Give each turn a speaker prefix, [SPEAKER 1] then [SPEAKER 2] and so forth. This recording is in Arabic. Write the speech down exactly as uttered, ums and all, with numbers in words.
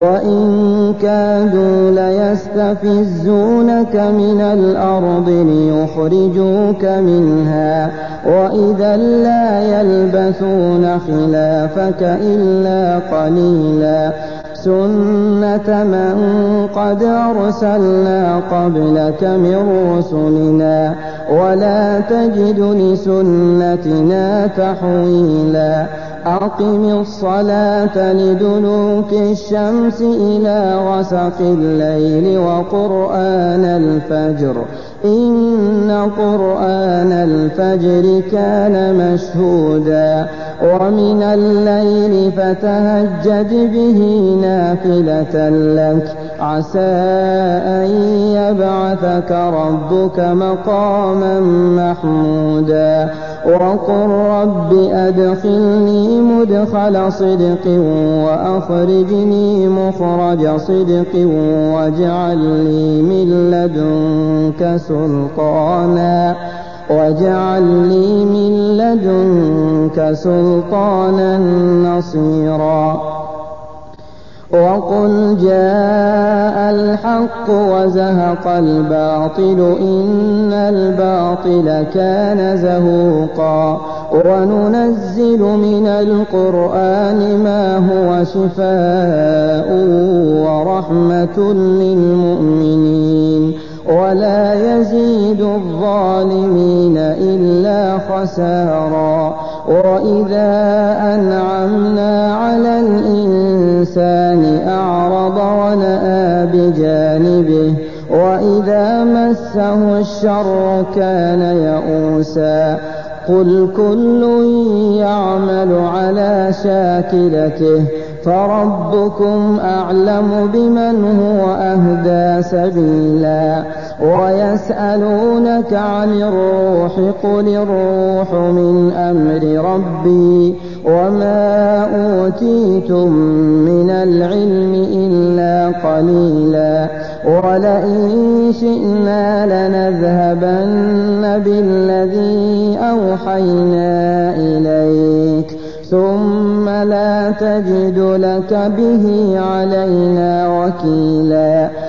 [SPEAKER 1] وإن كادوا ليستفزونك من الأرض ليخرجوك منها وإذا لا يلبثون خلافك إلا قليلا سنة من قد أرسلنا قبلك من رسلنا ولا تجد لسنتنا تحويلا أقم الصلاة لدلوك الشمس إلى غسق الليل وقرآن الفجر إن قرآن الفجر كان مشهودا ومن الليل فتهجد به نافلة لك عسى أن يبعثك ربك مقاما محمودا وقل رب أدخلني مدخل صدق وأخرجني مخرج صدق واجعل لي من لدنك سلطانا واجعل لي من لدنك سلطانا نصيرا وقل جاء الحق وزهق الباطل إن الباطل كان زهوقا وننزل من القرآن ما هو شفاء ورحمة للمؤمنين ولا يزيد الظالمين إلا خسارا وإذا أنعمنا على الإنسان أعرض ونأى بجانبه وإذا مسه الشر كان يئوسا قل كل يعمل على شاكلته فربكم أعلم بمن هو أهدى سبيلا ويسألونك عن الروح قل الروح من أمر ربي وما أوتيتم من العلم إلا قليلا ولئن شئنا لنذهبن بالذي أوحينا إليك ثم لا تجد لك به علينا وكيلا